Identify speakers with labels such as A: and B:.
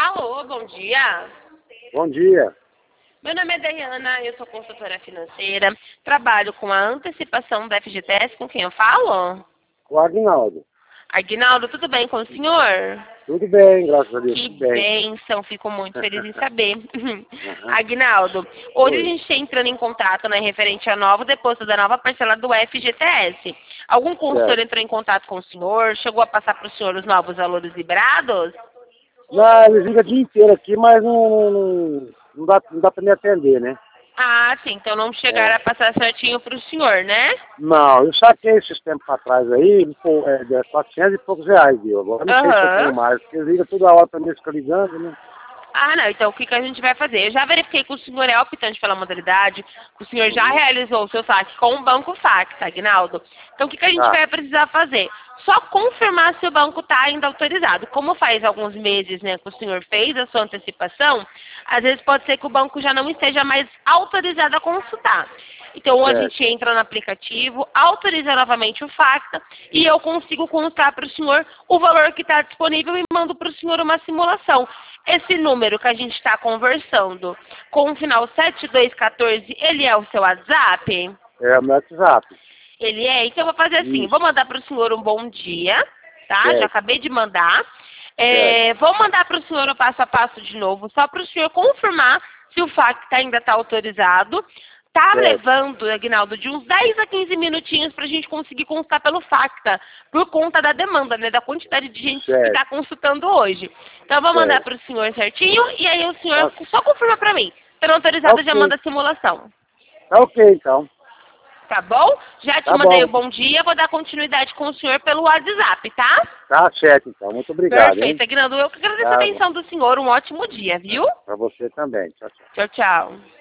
A: Alô, bom dia.
B: Bom dia.
A: Meu nome é Dayana, eu sou consultora financeira, trabalho com a antecipação da FGTS, com quem eu falo?
B: O Aguinaldo.
A: Aguinaldo, tudo bem com o senhor?
B: Tudo bem, graças a Deus,
A: Que
B: tudo bem.
A: bênção, fico muito feliz em saber.
B: Aham.
A: Aguinaldo, hoje a
B: Oi.
A: gente está entrando em contato, né, referente ao novo depósito da nova parcela do FGTS. Algum consultor
B: Certo.
A: entrou em contato com o senhor? Chegou a passar para o senhor os novos valores librados?
B: Não, ele fica o dia inteiro aqui, mas não dá para me atender, né?
A: Ah, sim, então não chegaram
B: É.
A: a passar certinho para o senhor, né?
B: Não, eu saquei esses tempos atrás aí, pô, de 400 e poucos reais, viu? Agora não sei se eu tenho
A: Aham.
B: mais, porque liga toda hora pra mim, fica ligando, né?
A: Ah, não, então o que a gente vai fazer? Eu já verifiquei que o senhor é optante pela modalidade, que o senhor já
B: Uhum.
A: realizou o seu saque com o Banco Facta, Aguinaldo. Então o que a gente
B: Tá,
A: vai precisar fazer? Só confirmar se o banco está ainda autorizado. Como faz alguns meses, né, que o senhor fez a sua antecipação, às vezes pode ser que o banco já não esteja mais autorizado a consultar. Então a
B: certo,
A: gente entra no aplicativo, autoriza novamente o Facta e eu consigo consultar para o senhor o valor que está disponível e mando para o senhor uma simulação. Esse número que a gente está conversando com o final 7214, ele é o seu WhatsApp?
B: é o meu WhatsApp.
A: Ele é? Então eu vou fazer assim, vou
B: Isso,
A: mandar para o senhor um bom dia, tá? Já
B: certo,
A: acabei de mandar.
B: certo,
A: Vou mandar para o senhor o passo a passo de novo, só para o senhor confirmar se o Facta ainda está autorizado. Tá
B: certo,
A: levando, Aguinaldo, de uns 10 a 15 minutinhos para a gente conseguir consultar pelo Facta, por conta da demanda, né? Da quantidade de gente que
B: certo,
A: está consultando hoje. Então eu vou mandar
B: certo.
A: para o senhor certinho e aí o senhor
B: Tá,
A: só confirma para mim. Sendo
B: tá
A: autorizado, já
B: ok,
A: manda a simulação.
B: tá ok então.
A: Tá bom? Já te
B: Tá
A: mandei o
B: bom,
A: bom dia, vou dar continuidade com o senhor pelo WhatsApp, tá?
B: tá certo então. Muito obrigado, hein?
A: Perfeito, Aguinaldo. Eu que agradeço a
B: Tá,
A: atenção do senhor. Um ótimo dia, viu?
B: pra você também. Tchau, tchau.
A: Tchau, tchau.